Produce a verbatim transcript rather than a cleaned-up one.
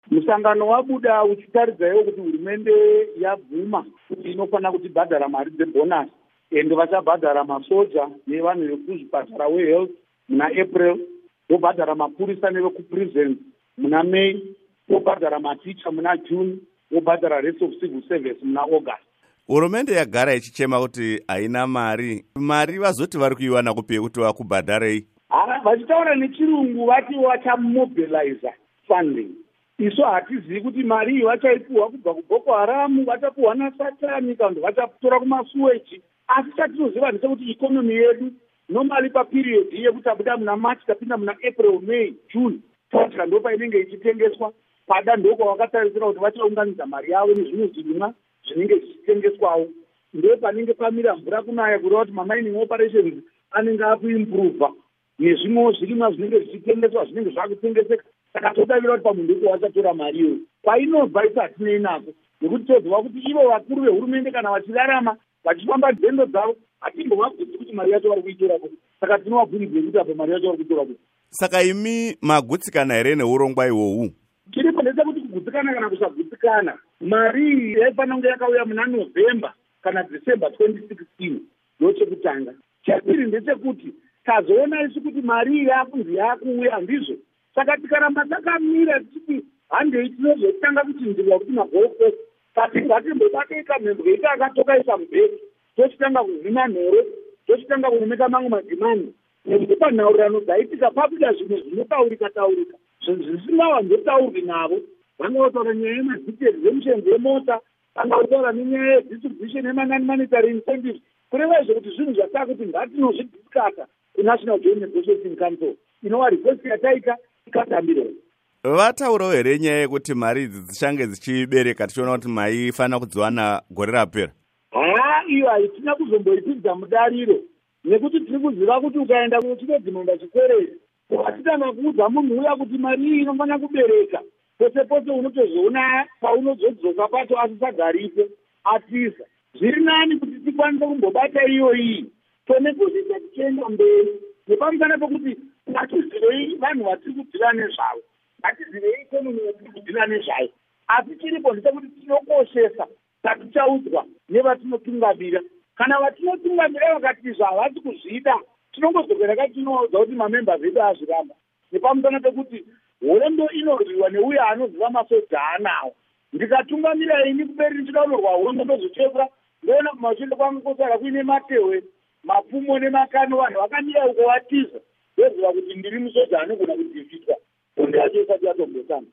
Musangano wabuda uchitaridzawo kuti hurumende yabvuma kuti inofanira kuti bhadhara mari dzebhonasi, ende vachabhadhara masoja nevanhu vekuzvipatara wehealth muna April, vobhadhara mapurisa nevekuprisons muna May, vobhadhara maticha muna June, vobhadhara rest of civil service muna August. Hurumende yagara ichichema kuti haina mari. Mari vazoti vari kuiwana kupi kuti vakubhadharei? Vachitaura nechirungu vati vachamobilize funding. Isu hatizivi kuti mari iyi vachaipuwa kubva kuBoko Haram, vachapuwa naSatani kana kuti vachatora kumasuweji. Asi chatinoziva ndechekuti ikonomi yedu normally paperiod yekuti tabuda muna March tapinda muna April, May, June, vodka ndo painenge ichitengeswa. Pada ndoko vakatarisira kuti vachaunganidza mari yavo nezvimwe zvirimwa zvinenge zvichitengeswawo. Ndo panenge pamira mvura kunaya kureva kuti mamining operations anenge akuimprova nezvimwewo zvirimwa zvinenge zvichitengeswa zvinenge zvakutengeseka. Saka todavira kuti pamunhu uko vachatora mari iyoyo. Kwainobva isi hatinei nako nekuti toziva kuti ivo vakuru vehurumende kana vachirarama vachifamba nzendo dzavo hatimbovabvunzi kuti mari yacho vari kuitora kuti. Saka tinovabvunzei kuti apo mari yacho vari kuitora kuti. Saka imi magutsikana here neurongwa ihwohwu? Chiripo ndechekuti kugutsikana kana kusagutsikana, mari iyi yaifanira kunge yakauya muna November kana December twenty sixteen ndochekutanga. Chapiri ndechekuti tazoona isu kuti mari iyi yakunzi yakuuya handizvo. Saka tikaramba takamira tichiti handei tinozotanga kuchinjirwa kuti magoko kati ngatimbobataika mhembwe ita akatokaisa mubheki tochitanga kuvhima nhoro tochitanga kunomeka mamwe madhimani nekuti panhaurirano dzaitika pabuda zvimwe zvinotaurika taurika zvisingawanzotaurwi navo. Vangautaura nyaya yemadhiteri emishenzi yemota, vangautaura nenyaya yedistribution yemanani monetary incentives, kureva izvo kuti zvinhu zvataa kuti ngatinozvidhiskata kuNational Joint Negotiating Council inova request yataita ikatambirwa. Vataurawo here nyaya yekuti mari idzi dzichange dzichibereka tichiona kuti maifanira kudziwana gore rapera? Haa, iyo haitina kuzomboipinza mudariro nekuti tiri kuziva kuti ukaenda kuchitodhimenda chikwerezi hatitanga kuudza munhu uya kuti mari iyi inofanira kubereka. Pose pose unotozoona paunozodzoka pacho asisagaripo atiza. Zviri nani kuti tikwanise kumbobata iyo iyi tone kusisa tichienda mberi nepamusana pekuti ngatizivei vanhu vatiri kudhila nezvavo, ngatizivei ikonomi yatiri kudhila nezvayo. Asi chiripo ndechekuti tinokoshesa tatichaudzwa nevatinotungamira. Kana vatinotungamira vakati izvo havasi kuzvida, tinongozogera kati tinovaudza kuti mamembers edu azviramba. Nepamusana pekuti hondo inorwiwa neuyo anoziva masoja anawo. Ndikatungamira ini kuberi ndichidaurirwa hondo ndozocheka ndoona kumashure kwangu kosara kuine matewe, mapfumo nemakano, vanhu vakamira uko vatiza ndoziva kuti ndiri musoja anogona kudhifitwa hondo yacho isati yatombotanga.